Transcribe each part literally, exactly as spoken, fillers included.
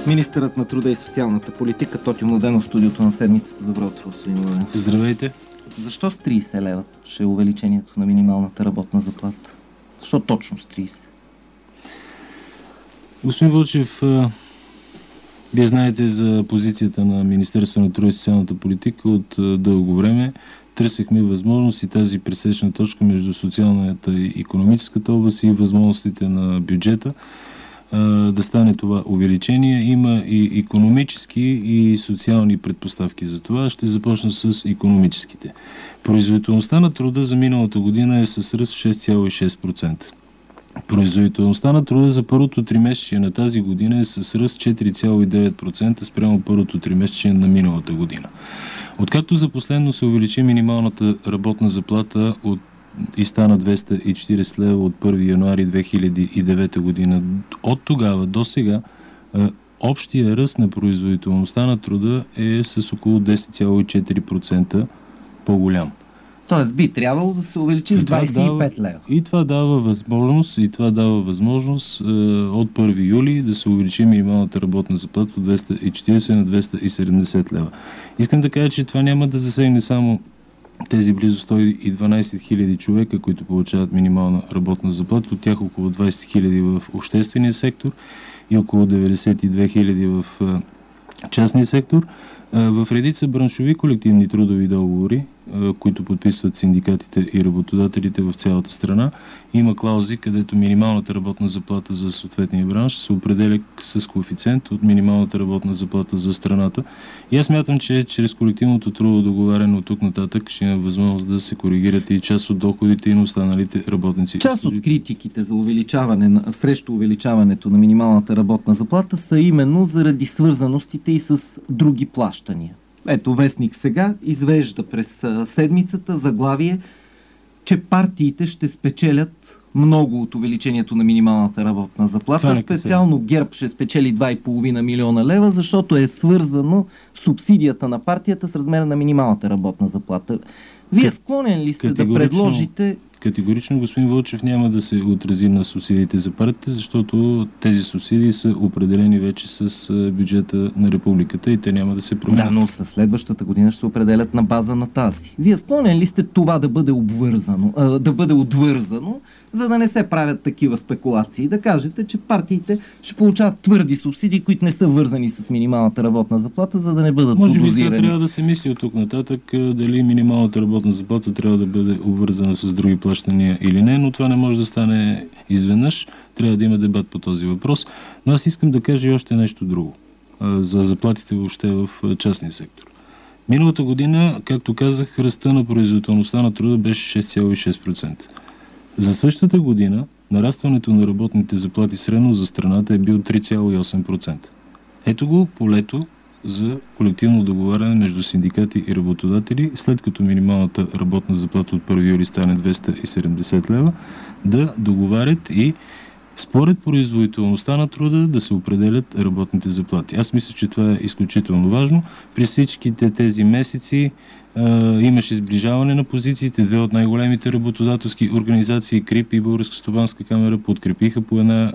Министърът на труда и социалната политика Тотю Младенов в студиото на седмицата. Добро утро, господин Младенов. Здравейте. Защо с трийсет лева ще е увеличението на минималната работна заплата? Защо точно с трийсет? Господин Вълчев, вие знаете за позицията на Министерството на труда и социалната политика от дълго време. Търсихме възможност и тази пресечна точка между социалната и икономическата област и възможностите на бюджета да стане това увеличение. Има и икономически и социални предпоставки за това. Ще започна с икономическите. Производителността на труда за миналата година е с ръст шест цяло и шест процента. Производителността на труда за първото тримесечие на тази година е с ръст четири цяло и девет процента спрямо първото тримесечие на миналата година. Откакто за последно се увеличи минималната работна заплата от и стана двеста и четирийсет лева от първи януари две хиляди и девета година, от тогава до сега общия ръст на производителността на труда е с около десет цяло и четири процента по-голям. Тоест би трябвало да се увеличи с двайсет и пет лева. И това дава възможност, и това дава възможност е, от първи юли да се увеличи минималната работна заплата от двеста и четирийсет на двеста и седемдесет лева. Искам да кажа, че това няма да засегне само тези близо сто и дванайсет хиляди човека, които получават минимална работна заплата, от тях около двайсет хиляди в обществения сектор и около деветдесет и две хиляди в е, частния сектор. В редица браншови колективни трудови договори, които подписват синдикатите и работодателите в цялата страна, има клаузи, където минималната работна заплата за съответния бранш се определя с коефициент от минималната работна заплата за страната. И аз смятам, че чрез колективното трудово договаряне от тук нататък ще има възможност да се коригират и част от доходите и на останалите работници. Част от критиките за увеличаване, срещу увеличаването на минималната работна заплата са именно заради свързаностите и с други плащания. Ето, вестник сега извежда през седмицата заглавие, че партиите ще спечелят много от увеличението на минималната работна заплата. Специално ГЕРБ ще спечели два и половина милиона лева, защото е свързано субсидията на партията с размера на минималната работна заплата. Вие склонен ли сте да предложите... Категорично, господин Вълчев, няма да се отрази на субсидиите за партията, защото тези субсидии са определени вече с бюджета на републиката и те няма да се променят. Да, но със следващата година ще се определят на база на тази. Вие склонен ли сте това да бъде обвързано, а, да бъде отвързано, за да не се правят такива спекулации? Да кажете, че партиите ще получават твърди субсидии, които не са вързани с минималната работна заплата, за да не бъдат подозирани. Може би трябва да се мисли от тук нататък дали минималната работна заплата трябва да бъде обвързана с други плащания или не, но това не може да стане изведнъж. Трябва да има дебат по този въпрос. Но аз искам да кажа и още нещо друго а, за заплатите въобще в частния сектор. Миналата година, както казах, ръста на производителността на труда беше шест цяло и шест процента. За същата година нарастването на работните заплати средно за страната е бил три цяло и осем процента. Ето го полето за колективно договаряне между синдикати и работодатели, след като минималната работна заплата от първи юли стане двеста и седемдесет лева, да договарят и според производителността на труда да се определят работните заплати. Аз мисля, че това е изключително важно. При всичките тези месеци а, имаше сближаване на позициите. Две от най-големите работодателски организации, КРИП и Българска стопанска камера, подкрепиха по една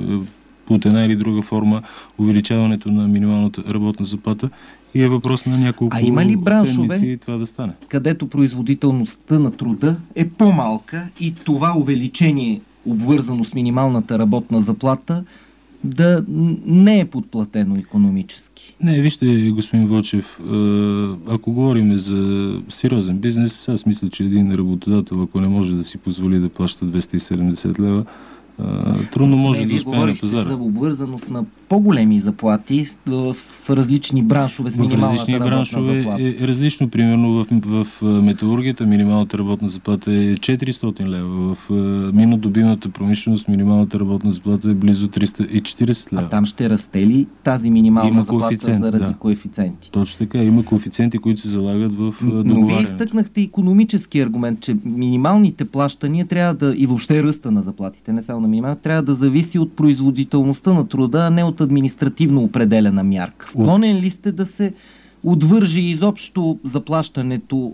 под една или друга форма увеличаването на минималната работна заплата и е въпрос на няколко а има ли браншове, седмици това да стане. Където производителността на труда е по-малка и това увеличение, обвързано с минималната работна заплата, да не е подплатено икономически? Не, вижте, господин Вълчев, ако говорим за сериозен бизнес, аз мисля, че един работодател, ако не може да си позволи да плаща двеста и седемдесет лева, Uh, трудно може не, да успее на пазара. За обвързаност на по-големи заплати в, в различни браншове с минималната работна браншове заплата. Е различно. Примерно в, в, в металургията минималната работна заплата е четиристотин лева. В минодобивната промишленост минималната работна заплата е близо триста и четирийсет лева. А там ще расте ли тази минимална има заплата заради да. коефициенти? Точно така. Има коефициенти, които се залагат в договарянето. Но вие изтъкнахте икономически аргумент, че минималните плащания трябва да, и въобще ръста на заплатите, не само на минималната, трябва да зависи от производителността на труда, а не от административно определена мярка. Склонен ли сте да се отвържи изобщо заплащането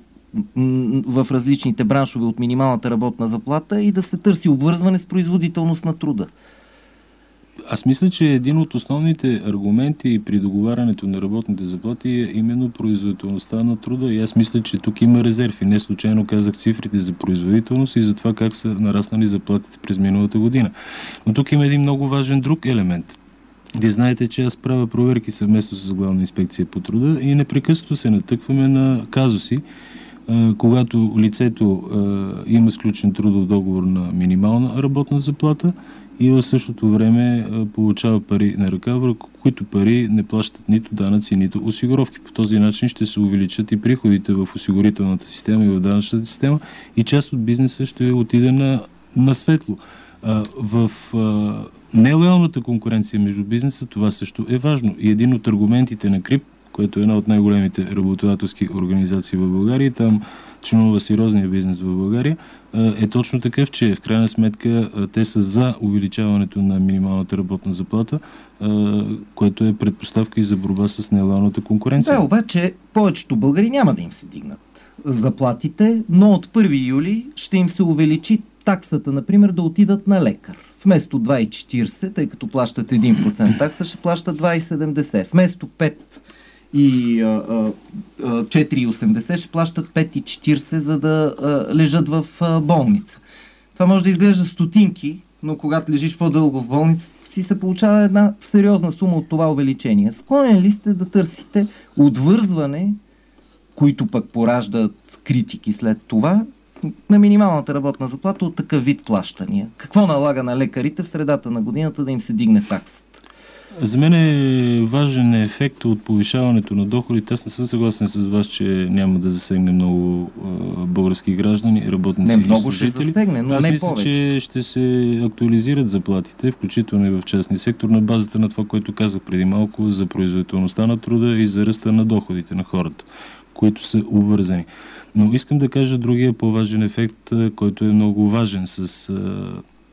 в различните браншове от минималната работна заплата и да се търси обвързване с производителност на труда? аз мисля, че един от основните аргументи при договарянето на работните заплати е именно производителността на труда и аз мисля, че тук има резерв и не случайно казах цифрите за производителност и за това как са нараснали заплатите през миналата година. Но тук има един много важен друг елемент. Вие знаете, че аз правя проверки съвместно с Главна инспекция по труда и непрекъснато се натъкваме на казуси, когато лицето има сключен трудов договор на минимална работна заплата и в същото време получава пари на ръка, върху които пари не плащат нито данъци, нито осигуровки. По този начин ще се увеличат и приходите в осигурителната система и в данъчната система и част от бизнеса ще отиде на, на светло. В нелоялната конкуренция между бизнеса това също е важно. И един от аргументите на КРИБ, което е една от най-големите работодателски организации в България, там членува сериозния бизнес в България, е точно такъв, че в крайна сметка те са за увеличаването на минималната работна заплата, което е предпоставка и за борба с нелоялната конкуренция. Да, обаче повечето българи няма да им се дигнат заплатите, но от първи юли ще им се увеличи таксата, например, да отидат на лекар. Вместо два цяло и четиридесет, тъй като плащат един процент такса, ще плащат два цяло и седемдесет. Вместо пет и четири цяло и осемдесет ще плащат пет цяло и четиридесет, за да а, лежат в а, болница. Това може да изглежда стотинки, но когато лежиш по-дълго в болница, си се получава една сериозна сума от това увеличение. Склонен ли сте да търсите отвързване, които пък пораждат критики след това, на минималната работна заплата от такъв вид плащания? Какво налага на лекарите в средата на годината да им се дигне таксата? За мен е важен ефект от повишаването на доходите. Аз не съм съгласен с вас, че няма да засегне много а, български граждани, работници не, много и служители. ще засегне, но Аз не мисля, повече. че ще се актуализират заплатите, включително и в частния сектор, на базата на това, което казах преди малко за производителността на труда и за ръста на доходите на хората, които са обвързани. Но искам да кажа другия по-важен ефект, който е много важен с а,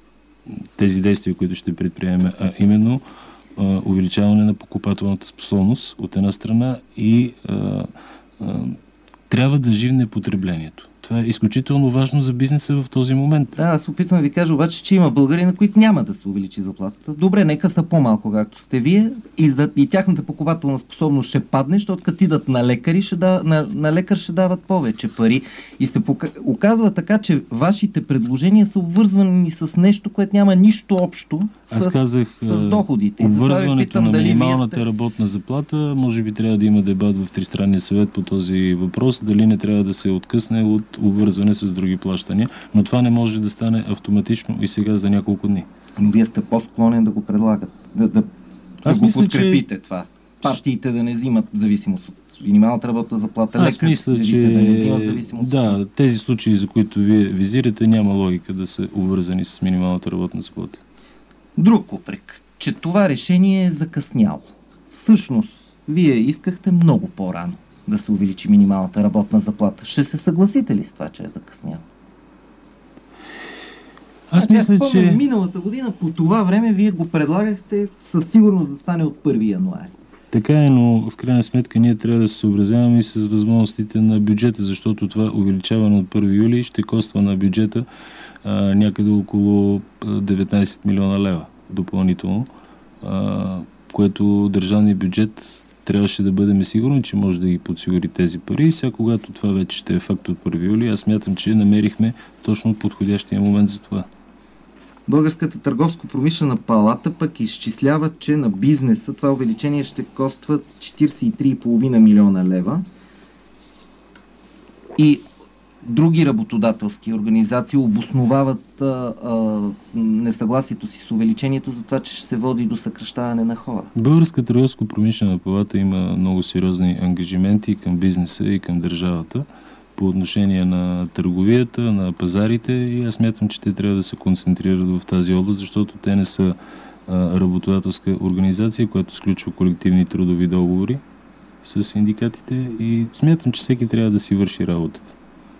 тези действия, които ще предприемем, а именно а, увеличаване на покупателната способност от една страна и а, а, трябва да живне потреблението. Това е изключително важно за бизнеса в този момент. Да, аз опитвам да ви кажа обаче, че има българи, на които няма да се увеличи заплатата. Добре, нека са по-малко, както сте вие, и, за, и тяхната покупателна способност ще падне, защото като идат на лекари, ще да, на, на лекар ще дават повече пари. И се пока... оказва така, че вашите предложения са обвързвани с нещо, което няма нищо общо с, аз казах, с доходите. обвързването на минималната сте... работна заплата, може би трябва да има дебат в Тристранния съвет по този въпрос, дали не трябва да се откъсне от обвързване с други плащания, но това не може да стане автоматично и сега за няколко дни. Но вие сте по-склонен да го предлагат, да, да, Аз да го мисля, подкрепите че... това. Партиите да не взимат зависимост от минималната работна заплата, Аз мисля, че... да не взимат зависимост. Да, тези случаи, за които вие визирате, няма логика да са обвързани с минималната работна заплата. Друг упрек, че това решение е закъсняло. Всъщност, вие искахте много по-рано да се увеличи минималната работна заплата. Ще се съгласите ли с това, че е закъсняло? Аз а, мисля, спомням, че... миналата година по това време вие го предлагахте със сигурност да стане от първи януари. Така е, но в крайна сметка ние трябва да се съобразяваме и с възможностите на бюджета, защото това увеличаване от първи юли ще коства на бюджета а, някъде около деветнайсет милиона лева допълнително, а, което държавният бюджет трябваше да бъдем сигурни, че може да ги подсигури тези пари. И сега, когато това вече ще е факт от първи юли, аз смятам, че намерихме точно подходящия момент за това. Българската търговско-промишлена палата пък изчислява, че на бизнеса това увеличение ще коства четирийсет и три цяло и пет милиона лева. И други работодателски организации обосновават а, а, несъгласието си с увеличението за това, че ще се води до съкращаване на хора. Българската търговско-промишлена палата има много сериозни ангажименти към бизнеса и към държавата по отношение на търговията, на пазарите и аз смятам, че те трябва да се концентрират в тази област, защото те не са а, работодателска организация, която сключва колективни трудови договори с синдикатите и смятам, че всеки трябва да си върши работата.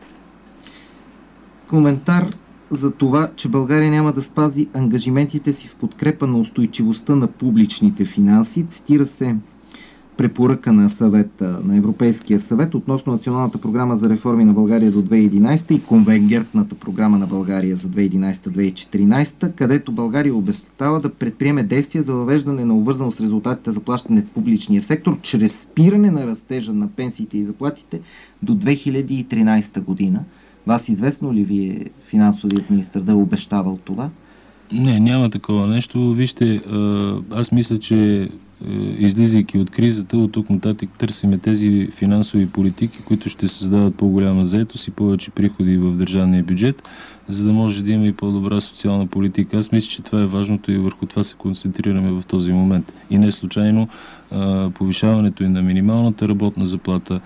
Коментар за това, че България няма да спази ангажиментите си в подкрепа на устойчивостта на публичните финанси. Цитира се препоръка на съвета, на Европейския съвет относно Националната програма за реформи на България до две хиляди и единадесета и Конвергентната програма на България за две хиляди и единадесета - две хиляди и четиринадесета, където България обещава да предприеме действия за въвеждане на обвързаност с резултатите за плащане в публичния сектор чрез спиране на растежа на пенсиите и заплатите до две хиляди и тринадесета година. Вас известно ли ви е финансовият министър да е обещавал това? Не, няма такова нещо. Вижте, аз мисля, че излизайки от кризата, от тук нататък търсиме тези финансови политики, които ще създават по-голяма заетост и повече приходи в държавния бюджет, за да може да има и по-добра социална политика. Аз мисля, че това е важното и върху това се концентрираме в този момент. И не случайно повишаването и на минималната работна заплата,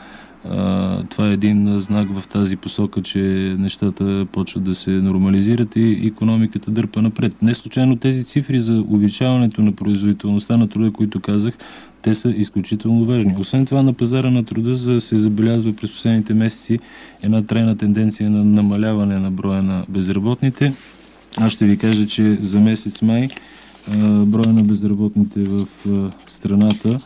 Uh, това е един знак в тази посока, че нещата почват да се нормализират и икономиката дърпа напред. Не случайно тези цифри за увеличаването на производителността на труда, които казах, те са изключително важни. Освен това, на пазара на труда за се забелязва през последните месеци една трайна тенденция на намаляване на броя на безработните. Аз ще ви кажа, че за месец май uh, броя на безработните в uh, страната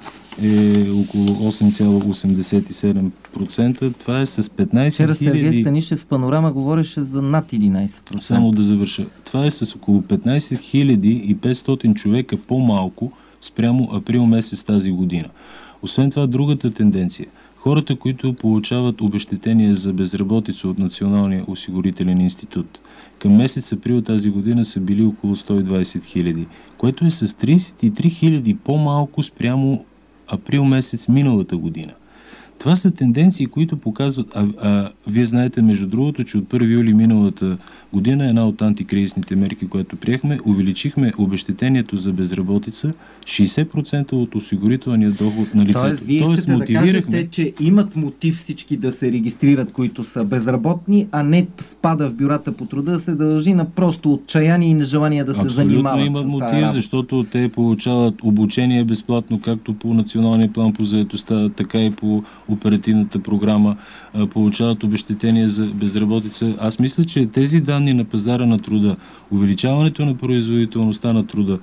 е около осем цяло осемдесет и седем процента. Това е с петнайсет хиляди... Вчера Сергей Станишев в Панорама говореше за над единайсет процента. Само да завърша. Това е с около петнайсет хиляди и петстотин човека по-малко спрямо април месец тази година. Освен това, другата тенденция. Хората, които получават обезщетение за безработица от Националния осигурителен институт, към месец април тази година са били около сто и двайсет хиляди, което е с трийсет и три хиляди по-малко спрямо април месец миналата година. Това са тенденции, които показват, а, а вие знаете между другото, че от първи юли миналата година една от антикризисните мерки, която приехме, увеличихме обезщетението за безработица шейсет процента от осигурителния доход на лицето. Тоест, вие Тоест, искате мотивирахме... да кажете, че имат мотив всички да се регистрират, които са безработни, а не спада в бюрата по труда да се дължи на просто отчаяние и нежелание да се Абсолютно занимават имат с тази мотив, работа. защото те получават обучение безплатно, както по националния план по заетостта, така и по оперативната програма, получават обезщетение за безработица. Аз мисля, че тези данни на пазара на труда, увеличаването на производителността на труда,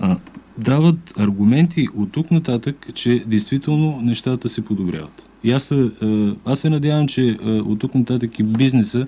дават аргументи от тук нататък, че действително нещата се подобряват. И аз, аз се надявам, че от тук нататък и бизнеса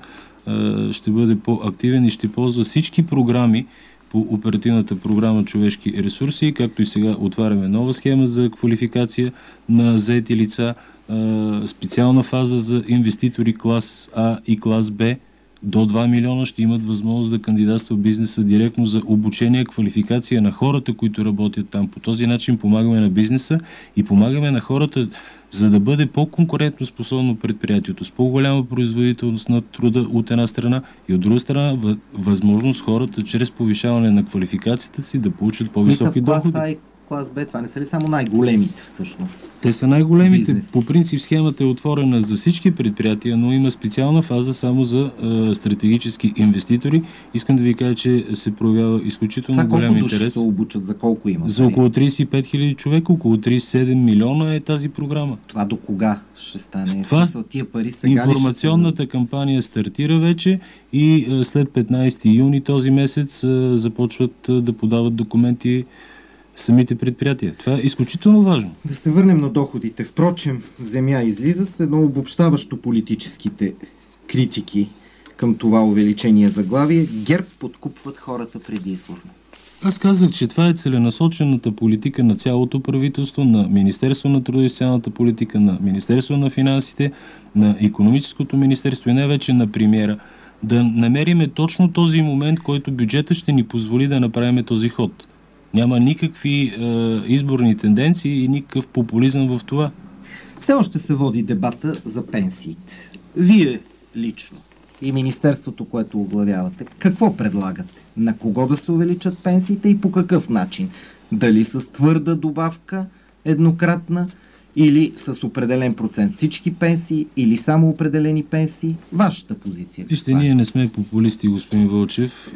ще бъде по-активен и ще ползва всички програми по оперативната програма Човешки ресурси, както и сега отваряме нова схема за квалификация на заети лица, специална фаза за инвеститори клас А и клас Б. До два милиона ще имат възможност да кандидатства бизнеса директно за обучение, квалификация на хората, които работят там. По този начин помагаме на бизнеса и помагаме на хората, за да бъде по-конкурентно способно предприятието, с по-голяма производителност на труда от една страна и от друга страна възможност хората чрез повишаване на квалификацията си да получат по-високи доходи. Клас Б, това не са ли само най-големите всъщност? Те са най-големите. Бизнеси. По принцип схемата е отворена за всички предприятия, но има специална фаза само за е, стратегически инвеститори. Искам да ви кажа, че се проявява изключително това голям интерес. Това колко души се обучат? За колко има? За около трийсет и пет хиляди човека, около трийсет и седем милиона е тази програма. Това до кога ще стане? Това, смисъл, тия пари сега информационната ще... кампания стартира вече и е, след петнайсети юни този месец е, започват е, да подават документи самите предприятия. Това е изключително важно. Да се върнем на доходите. Впрочем, Земя излиза с едно обобщаващо политическите критики към това увеличение заглавие. ГЕРБ подкупват хората предизборно. Аз казах, че това е целенасочената политика на цялото правителство, на Министерство на труда и социалната политика, на Министерство на финансите, на Икономическото министерство и най-вече на премиера, да намериме точно този момент, който бюджетът ще ни позволи да направим този ход. Няма никакви е, изборни тенденции и никакъв популизъм в това. Все още се води дебата за пенсиите. Вие лично и министерството, което оглавявате, какво предлагате? На кого да се увеличат пенсиите и по какъв начин? Дали с твърда добавка, еднократна, или с определен процент всички пенсии, или само определени пенсии? Вашата позиция. Вижте, ние не сме популисти, господин Вълчев,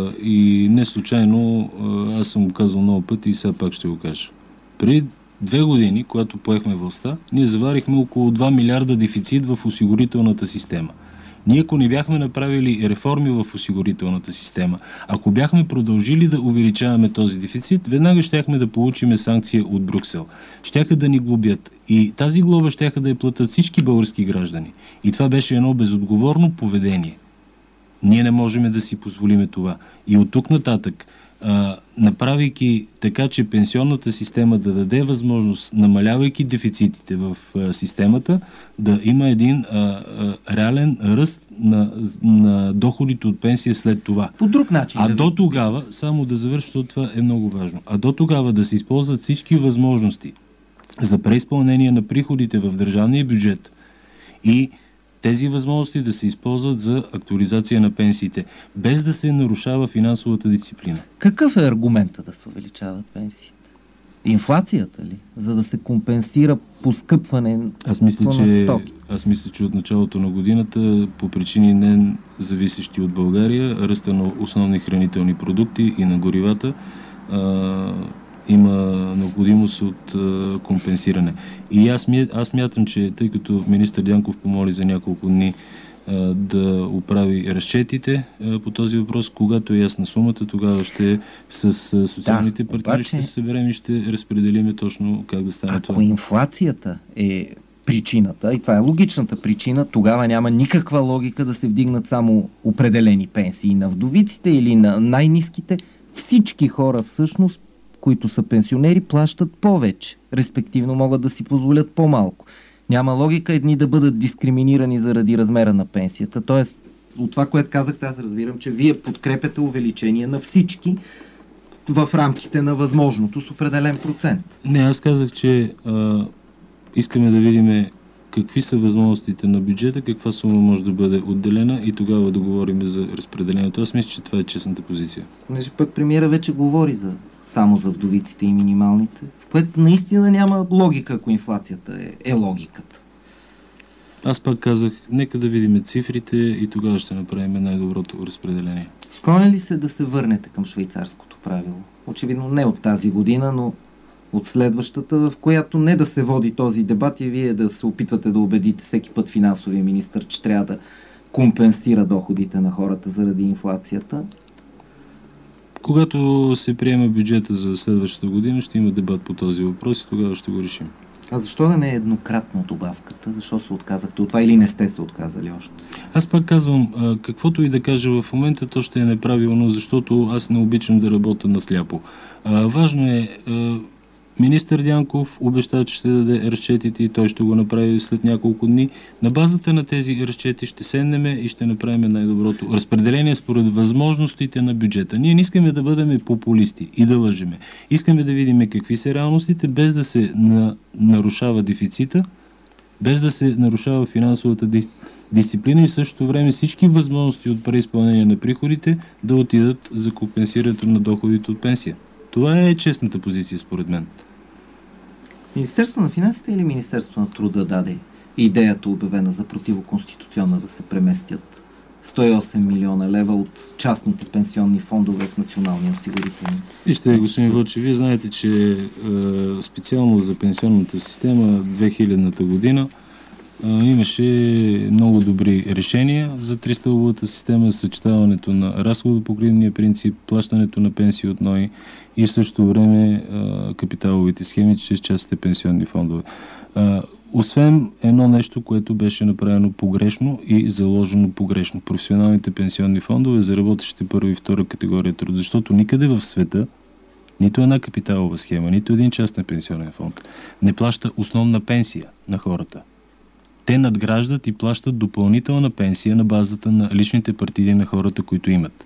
и не случайно аз съм го казал много пъти и сега пак ще го кажа. Преди две години, когато поехме властта, ние заварихме около два милиарда дефицит в осигурителната система. Ние ако не бяхме направили реформи в осигурителната система, ако бяхме продължили да увеличаваме този дефицит, веднага щяхме да получим санкция от Брюксел. Щяха да ни глобят. И тази глоба щяха да я платят всички български граждани. И това беше едно безотговорно поведение. Ние не можем да си позволиме това. И от тук нататък, а, направейки така, че пенсионната система да даде възможност, намалявайки дефицитите в а, системата, да има един а, а, реален ръст на, на доходите от пенсия след това. По друг начин. А да до тогава, само да завърша, защото това е много важно, а до тогава да се използват всички възможности за преизпълнение на приходите в държавния бюджет и тези възможности да се използват за актуализация на пенсиите, без да се нарушава финансовата дисциплина. Какъв е аргумента да се увеличават пенсиите? Инфлацията ли? За да се компенсира поскъпване аз мисля, на че, стоки? аз мисля, че от началото на годината, по причини не зависещи от България, ръста на основни хранителни продукти и на горивата, а, има необходимост от а, компенсиране. И аз, аз мятам, че тъй като министър Дянков помоли за няколко дни а, да оправи разчетите а, по този въпрос, когато е ясна сумата, тогава ще с а, социалните да, партньори обаче, ще се съберем и ще разпределиме точно как да стане ако това. Ако инфлацията е причината, и това е логичната причина, тогава няма никаква логика да се вдигнат само определени пенсии на вдовиците или на най-ниските. Всички хора всъщност, които са пенсионери, плащат повече. Респективно могат да си позволят по-малко. Няма логика едни да бъдат дискриминирани заради размера на пенсията. Тоест, от това, което казахте, аз разбирам, че вие подкрепяте увеличение на всички в рамките на възможното с определен процент. Не, аз казах, че а, искаме да видим какви са възможностите на бюджета, каква сума може да бъде отделена и тогава да говорим за разпределението. Аз мисля, че това е честната позиция. Понеже пък премиера вече говори за само за вдовиците и минималните, което наистина няма логика, ако инфлацията е, е логиката. Аз пак казах, нека да видим цифрите и тогава ще направим най-доброто разпределение. Склонен ли се да се върнете към швейцарското правило? Очевидно не от тази година, но от следващата, в която не да се води този дебат и вие да се опитвате да убедите всеки път финансовия министър, че трябва да компенсира доходите на хората заради инфлацията. Когато се приема бюджета за следващата година, ще има дебат по този въпрос и тогава ще го решим. А защо да не е еднократна добавката? Защо се отказахте от това или не сте се отказали още? Аз пак казвам, каквото и да кажа в момента, то ще е неправилно, защото аз не обичам да работя насляпо. Важно е, министър Дянков обеща, че ще даде разчетите и той ще го направи след няколко дни. На базата на тези разчети ще седнем и ще направим най-доброто разпределение според възможностите на бюджета. Ние не искаме да бъдем популисти и да лъжеме. Искаме да видим какви са реалностите, без да се на, нарушава дефицита, без да се нарушава финансовата дис, дисциплина и в същото време всички възможности от преизпълнение на приходите да отидат за компенсирането на доходите от пенсия. Това е честната позиция, според мен. Министерство на финансите или Министерство на труда даде идеята, обявена за противоконституционна, да се преместят сто и осем милиона лева от частните пенсионни фондове в националния осигурителни? Вижте, господин Вълче, вие знаете, че е, специално за пенсионната система две хилядната година е, имаше много добри решения за тристълбовата система, съчетаването на разходопокривния принцип, плащането на пенсии от НОИ и в същото време а, капиталовите схеми чрез частните пенсионни фондове. А, освен едно нещо, което беше направено погрешно и заложено погрешно. Професионалните пенсионни фондове за работещите първа и втора категория труд, защото никъде в света нито една капиталова схема, нито един частен пенсионен фонд не плаща основна пенсия на хората. Те надграждат и плащат допълнителна пенсия на базата на личните партиди на хората, които имат.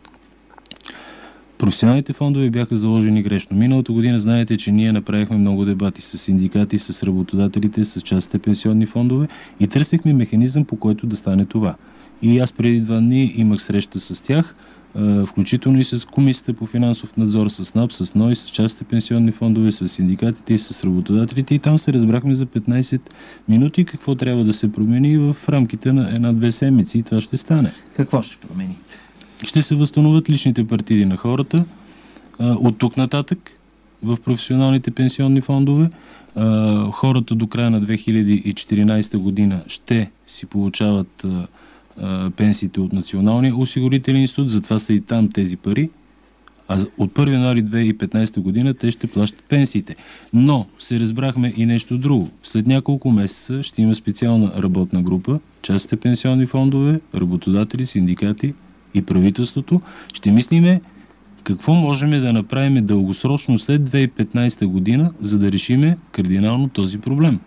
Професионалните фондове бяха заложени грешно. Миналата година знаете, че ние направихме много дебати с синдикати, с работодателите, с частните пенсионни фондове и търсихме механизъм, по който да стане това. И аз преди два дни имах среща с тях, включително и с Комисията по финансов надзор, с НАП, с НОИ, с частните пенсионни фондове, с синдикатите и с работодателите и там се разбрахме за петнайсет минути какво трябва да се промени в рамките на една-две седмици и това ще стане. Какво ще промените? Ще се възстановят личните партиди на хората а, от тук нататък в професионалните пенсионни фондове. А, хората до края на две хиляди и четиринайсета година ще си получават а, а, пенсиите от Националния осигурителен институт, затова са и там тези пари. А от първи януари две хиляди и петнадесета година те ще плащат пенсиите. Но се разбрахме и нещо друго. След няколко месеца ще има специална работна група, частните пенсионни фондове, работодатели, синдикати и правителството. Ще мислиме какво можем да направим дългосрочно след две хиляди и петнадесета година, за да решиме кардинално този проблем.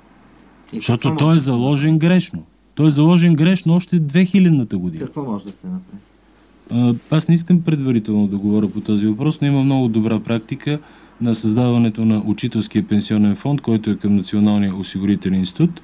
И защото той е заложен грешно. Той е заложен грешно още две хилядната година. Какво може да се направи? Аз не искам предварително да говоря по този въпрос, но има много добра практика на създаването на учителския пенсионен фонд, който е към Националния осигурителен институт.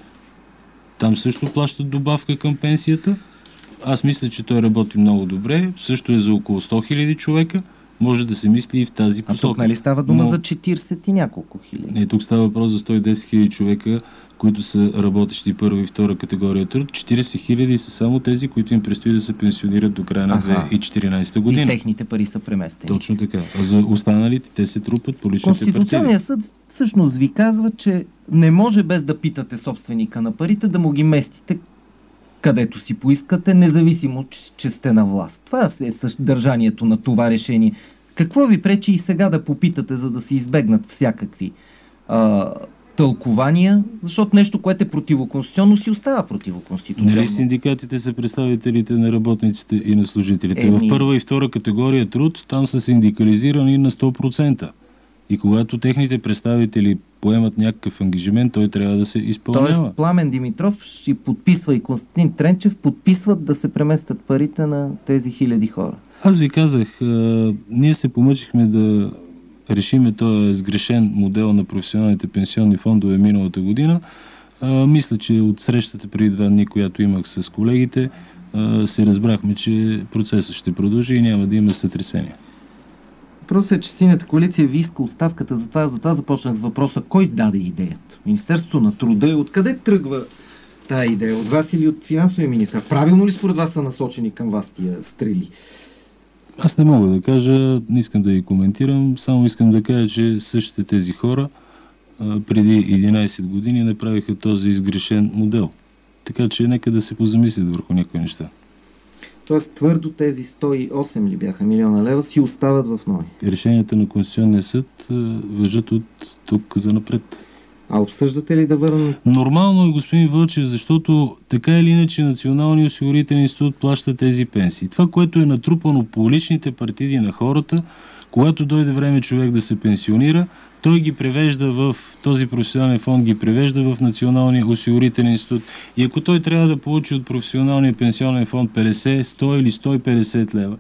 Там също плащат добавка към пенсията. Аз мисля, че той работи много добре. Също е за около сто хиляди човека. Може да се мисли и в тази посока. А тук нали става дума но... за четиридесет и няколко хиляди? Не, тук става въпрос за сто и десет хиляди човека, които са работещи първа и втора категория труд. четиридесет хиляди са само тези, които им предстои да се пенсионират до края на две хиляди и четиринадесета година. И техните пари са преместени. Точно така. А за останалите те се трупат по личните партиди. Конституционният съд всъщност ви казва, че не може без да питате собственика на парите да му ги местите където си поискате, независимо, че, че сте на власт. Това е съдържанието на това решение. Какво ви пречи и сега да попитате, за да се избегнат всякакви а, тълкования, защото нещо, което е противоконституционно, си остава противоконституционно. Нали синдикатите са представителите на работниците и на служителите? Еми... В първа и втора категория труд там са синдикализирани на сто процента. И когато техните представители поемат някакъв ангажимент, той трябва да се изпълнява. Тоест Пламен Димитров ще подписва и Константин Тренчев подписват да се преместят парите на тези хиляди хора. Аз ви казах, а, ние се помъчихме да решиме този сгрешен модел на професионалните пенсионни фондове миналата година. А, мисля, че от срещата преди два дни, която имах с колегите, а, се разбрахме, че процесът ще продължи и няма да има сътресения. Въпросът е, че Синята коалиция ви иска оставката, затова, затова започнах с въпроса, кой даде идеята? Министерството на труда, откъде тръгва тая идея? От вас или от финансовия министър? Правилно ли според вас са насочени към вас тия стрели? Аз не мога да кажа, не искам да ги коментирам, само искам да кажа, че същите тези хора а, преди единадесет години направиха този изгрешен модел. Така че нека да се позамислят върху някои неща. Тоест твърдо тези сто и осем ли бяха милиона лева си остават в НОИ? Решенията на Конституционния съд важат от тук за напред. А обсъждате ли да върнем? Нормално е, господин Вълчев, защото така или иначе Националния осигурителен институт плаща тези пенсии. Това, което е натрупано по личните партиди на хората, когато дойде време човек да се пенсионира, той ги превежда в този професионален фонд, ги превежда в Националния осигурителен институт. И ако той трябва да получи от професионалния пенсионен фонд петдесет, сто или сто и петдесет лева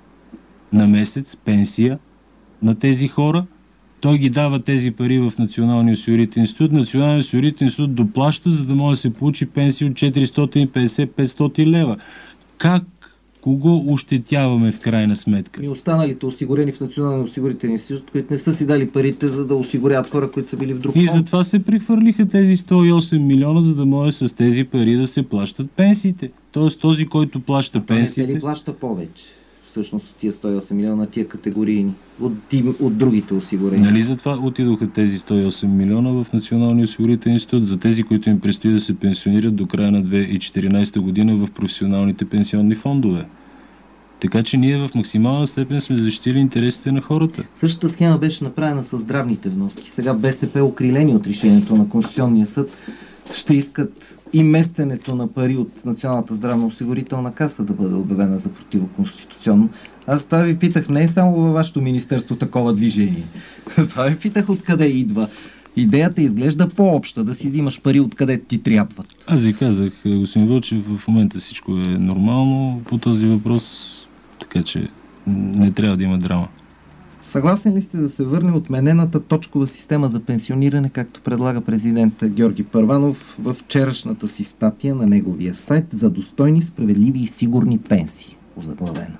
на месец пенсия на тези хора, той ги дава тези пари в Националния осигурителен институт. Националният осигурителен институт доплаща, за да може да се получи пенсия от четиристотин и петдесет до петстотин лева. Как? Кого ощетяваме в крайна сметка? И останалите осигурени в Националния осигурителен институт, които не са си дали парите, за да осигуряват хора, които са били в друг фонд. И затова се прехвърлиха тези сто и осем милиона, за да може с тези пари да се плащат пенсиите. Тоест този, който плаща а пенсиите... не се ли плаща повече? Всъщност от тия сто и осем милиона, тия категорийни, от, от другите осигурени. Нали затова отидоха тези сто и осем милиона в Националния осигурителен институт за тези, които им предстои да се пенсионират до края на две хиляди и четиринадесета година в професионалните пенсионни фондове. Така че ние в максимална степен сме защитили интересите на хората. Същата схема беше направена с здравните вноски. Сега БСП, окрилени от решението на Конституционния съд, ще искат и местенето на пари от Националната здравноосигурителна каса да бъде обявена за противоконституционно. Аз това ви питах, не е само във вашето министерство такова движение. Това ви питах откъде идва. Идеята изглежда по-обща, да си взимаш пари откъде ти трябват. Аз ви казах, господин Вълчев, в момента всичко е нормално по този въпрос, така че не трябва да има драма. Съгласен ли сте да се върне отменената точкова система за пенсиониране, както предлага президента Георги Първанов в вчерашната си статия на неговия сайт за достойни, справедливи и сигурни пенсии, озаглавена?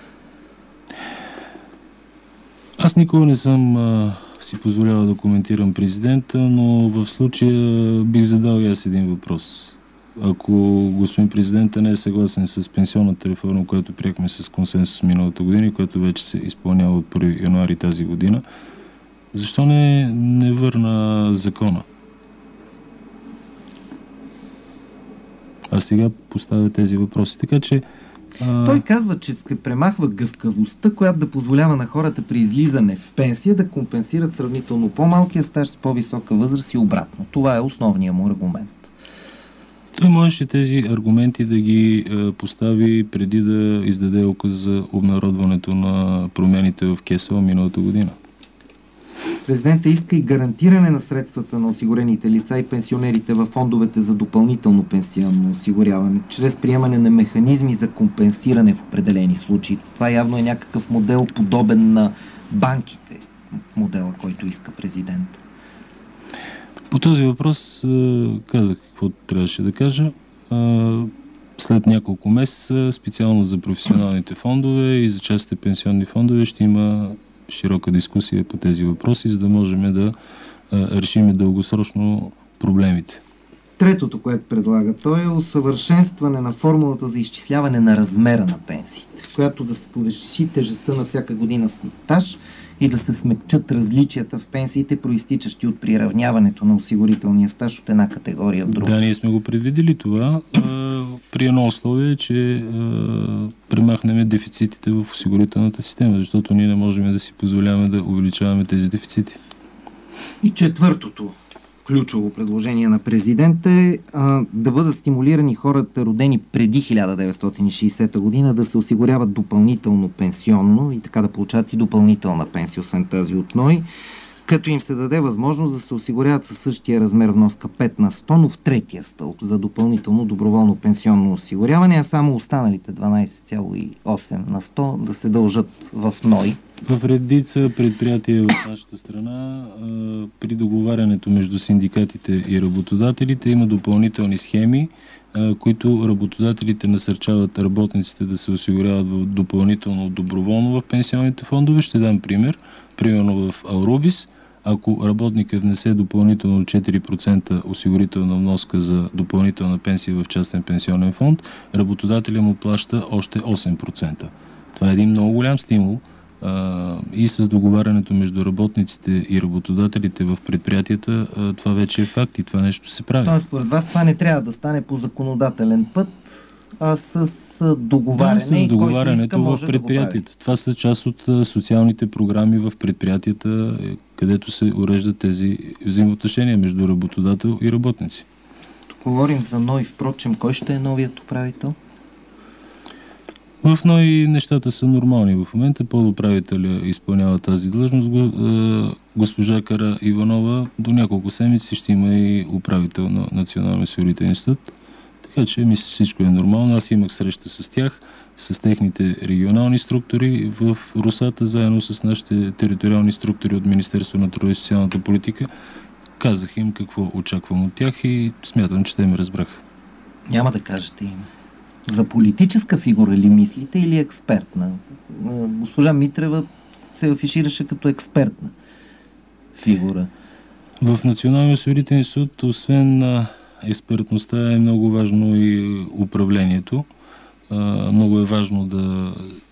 Аз никога не съм а, си позволявал да коментирам президента, но в случая бих задал и аз един въпрос. Ако господин президента не е съгласен с пенсионната реформа, която приехме с консенсус миналата година и която вече се изпълнява от първи януари тази година, защо не, не върна закона? а сега поставя тези въпроси. Така че а... Той казва, че се премахва гъвкавостта, която да позволява на хората при излизане в пенсия да компенсират сравнително по-малкия стаж с по-висока възраст и обратно. Това е основният му аргумент. Той можеше тези аргументи да ги е, постави преди да издаде указ за обнародването на промените в КЕСО миналата година. Президентът иска и гарантиране на средствата на осигурените лица и пенсионерите във фондовете за допълнително пенсионно осигуряване, чрез приемане на механизми за компенсиране в определени случаи. Това явно е някакъв модел, подобен на банките, модела, който иска президент. По този въпрос казах какво трябваше да кажа. След няколко месеца, специално за професионалните фондове и за частните пенсионни фондове, ще има широка дискусия по тези въпроси, за да можем да решим дългосрочно проблемите. Третото, което предлага той, е усъвършенстване на формулата за изчисляване на размера на пенсиите, в която да се повиши тежестта на всяка година стаж и да се смекчат различията в пенсиите, проистичащи от приравняването на осигурителния стаж от една категория в друга. Да, ние сме го предвидели това а, при едно условие, че а, премахнем дефицитите в осигурителната система, защото ние не можем да си позволяваме да увеличаваме тези дефицити. И четвъртото ключово предложение на президента е а, да бъдат стимулирани хората, родени преди хиляда деветстотин и шейсета година, да се осигуряват допълнително пенсионно и така да получават и допълнителна пенсия, освен тази от НОИ, като им се даде възможност да се осигуряват със същия размер вноска пет на сто, но в третия стълб за допълнително доброволно пенсионно осигуряване, а само останалите дванайсет цяло и осем на сто да се дължат в НОИ. В редица предприятия в нашата страна при договарянето между синдикатите и работодателите има допълнителни схеми, които работодателите насърчават работниците да се осигуряват допълнително доброволно в пенсионните фондове. Ще дам пример. Примерно в Аурубис, ако работникът внесе допълнително четири процента осигурителна вноска за допълнителна пенсия в частен пенсионен фонд, работодателя му плаща още осем процента. Това е един много голям стимул а, и с договарянето между работниците и работодателите в предприятията, а, това вече е факт и това нещо се прави. Тоест, според вас това не трябва да стане по законодателен път, а с договаряне, да, с договарянето иска, може в предприятията. Да, това са част от социалните програми в предприятията, където се уреждат тези взаимоотношения между работодател и работници. Тук говорим за НОИ, впрочем, кой ще е новият управител? В НОИ нещата са нормални в момента. Подуправителя изпълнява тази длъжност. Госпожа Кара Иванова до няколко седмици ще има и управител на Националния осигурителен институт. Така че мисля, всичко е нормално. Аз имах среща с тях, с техните регионални структури в Русата, заедно с нашите териториални структури от Министерство на труда и социалната политика. Казах им какво очаквам от тях и смятам, че те ме разбраха. Няма да кажете име. За политическа фигура ли мислите или експертна? Госпожа Митрева се афишираше като експертна фигура. В Националния осигурителен институт, освен на експертността, е много важно и управлението. Много е важно да,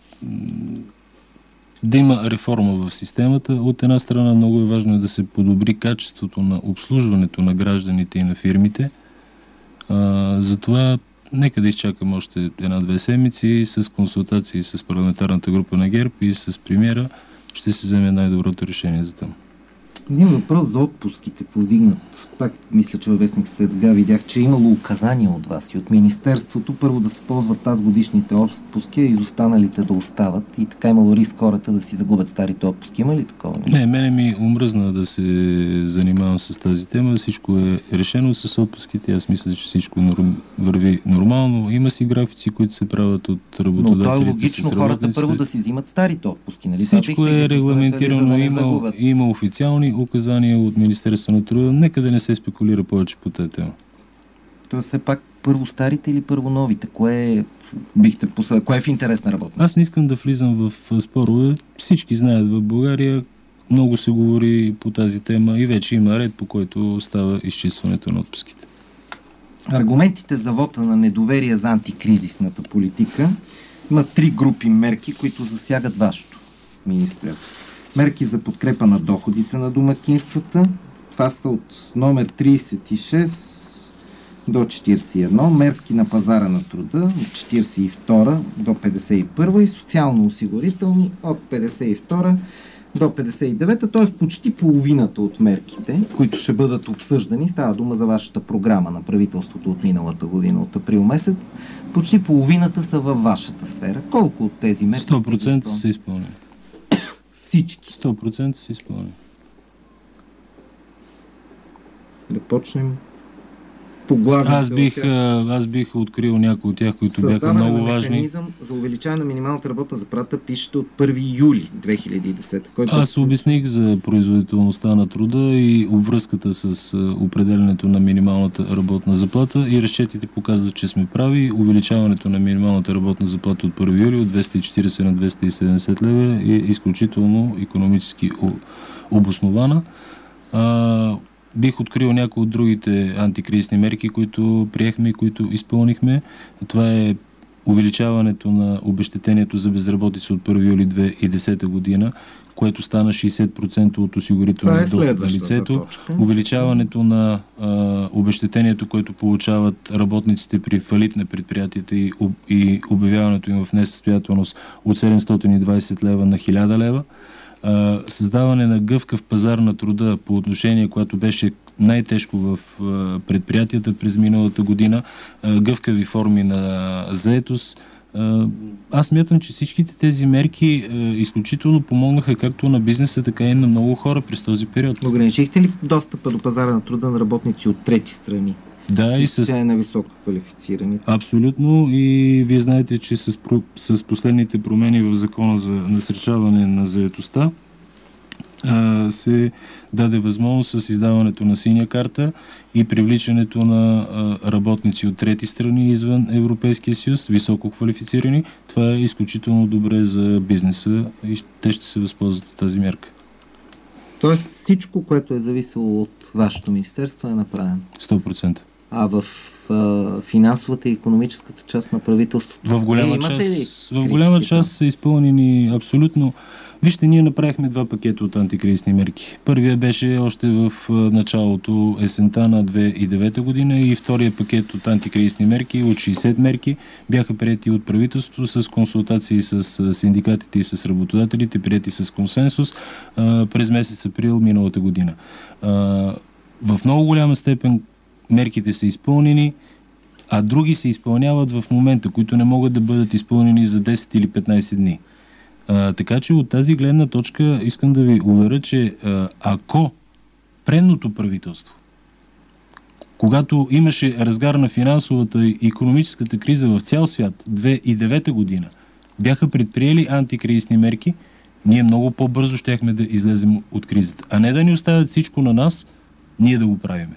да има реформа в системата. От една страна много е важно да се подобри качеството на обслужването на гражданите и на фирмите. Затова нека да изчакам още една-две седмици с консултации с парламентарната група на ГЕРБ и с премиера ще се вземе най-доброто решение за там. Един въпрос за отпуските повдигнат. Пак мисля, че във вестник Сега видях, че е имало указания от вас и от Министерството първо да се ползват тази годишните отпуски, а изостаналите да остават. И така имало риск хората да си загубят старите отпуски. Има ли такова? Не, мене ми омръзна да се занимавам с тази тема. Всичко е решено с отпуските. Аз мисля, че всичко норм... върви нормално. Има си графици, които се правят от работодателите. Но това е логично хората първо да си взимат старите отпуски. Нали? Всичко е регламентирано. Да има, има официални указания от Министерство на труда. Нека да не се спекулира повече по тази тема. То все пак първо старите или първо новите? Кое, бихте посъ... Кое е в интерес на работниците? Аз не искам да влизам в спорове. Всички знаят в България, много се говори по тази тема и вече има ред, по който става изчистването на отпуските. Аргументите за вота на недоверие за антикризисната политика има три групи мерки, които засягат вашето министерство. Мерки за подкрепа на доходите на домакинствата. Това са от номер трийсет и шест до четиридесет и едно, мерки на пазара на труда от четиридесет и втора до петдесет и първа и социално-осигурителни от петдесет и втора до петдесет и девета, т.е. почти половината от мерките, които ще бъдат обсъждани, става дума за вашата програма на правителството от миналата година, от април месец, почти половината са във вашата сфера. Колко от тези мерки сто процента са изпълнени? Всички. сто процента са изпълнени. Да почнем по главните. Аз бих, аз бих открил някои от тях, които Създаване бяха много на важни. Механизъм за увеличаване на минималната работна заплата пишете от първи юли две хиляди и десета. Който... Аз обясних за производителността на труда и обвръзката с определенето на минималната работна заплата и разчетите показват, че сме прави. Увеличаването на минималната работна заплата от първи юли от двеста и четиридесет на двеста и седемдесет лева е изключително икономически обоснована. А, Бих открил някои от другите антикризисни мерки, които приехме и които изпълнихме. Това е увеличаването на обезщетението за безработица от първи юли две хиляди и десета година, което стана шейсет процента от осигурителния е доход на лицето. Точка. Увеличаването на а, обезщетението, което получават работниците при фалит на предприятията и, и обявяването им в несъстоятелност от седемстотин и двадесет лева на хиляда лева. Uh, създаване на гъвкав пазар на труда по отношение, което беше най-тежко в uh, предприятията през миналата година, uh, гъвкави форми на заетост. Uh, аз смятам, че всичките тези мерки uh, изключително помогнаха както на бизнеса, така и на много хора през този период. Ограничихте ли достъпа до пазара на труда на работници от трети страни? Да, и с... Тя е на високо квалифицирани. Абсолютно, и вие знаете, че с, с последните промени в закона за насърчаване на заетостта а, се даде възможност с издаването на синя карта и привличането на а, работници от трети страни извън Европейския съюз, високо квалифицирани. Това е изключително добре за бизнеса и те ще се възползват от тази мярка. Тоест всичко, което е зависело от вашето министерство, е направено? сто процента. А в а, финансовата и икономическата част на правителството? В голяма, е, част, в голяма част са изпълнени абсолютно. Вижте, ние направихме два пакета от антикризисни мерки. Първия беше още в началото есента на две хиляди и девета година и втория пакет от антикризисни мерки от шейсет мерки бяха приети от правителството с консултации с синдикатите и с работодателите, приети с консенсус а, през месец април миналата година. А, в много голяма степен мерките са изпълнени, а други се изпълняват в момента, които не могат да бъдат изпълнени за десет или петнадесет дни. А, така че от тази гледна точка искам да ви уверя, че а, ако предното правителство, когато имаше разгар на финансовата и икономическата криза в цял свят, две хиляди и девета година, бяха предприели антикризисни мерки, ние много по-бързо щяхме да излезем от кризата. А не да ни оставят всичко на нас, ние да го правиме.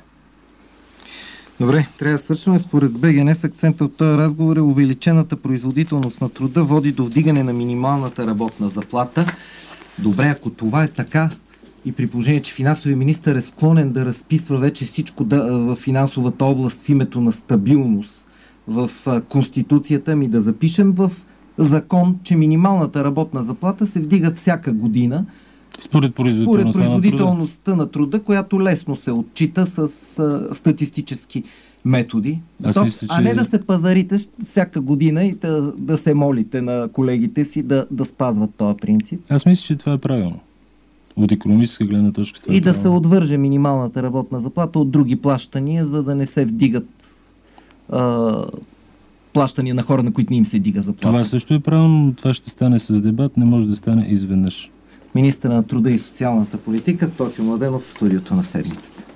Добре, трябва да свършваме. Според БГН с акцента от този разговор е увеличената производителност на труда води до вдигане на минималната работна заплата. Добре, ако това е така и при положение, че финансовия министър е склонен да разписва вече всичко да, в финансовата област в името на стабилност в Конституцията, ми да запишем в закон, че минималната работна заплата се вдига всяка година Според производителността, Според производителността на, труда. на труда, която лесно се отчита с а, статистически методи. То, мисля, че... А не да се пазарите всяка година и да, да се молите на колегите си да, да спазват този принцип. Аз мисля, че това е правилно. От икономическа гледна точка. И е да правилно. се отвърже минималната работна заплата от други плащания, за да не се вдигат а, плащания на хора, на които не им се дига заплата. Това също е правилно, но това ще стане с дебат, не може да стане изведнъж. Министър на труда и социалната политика Тотю Младенов в студиото на седмицата.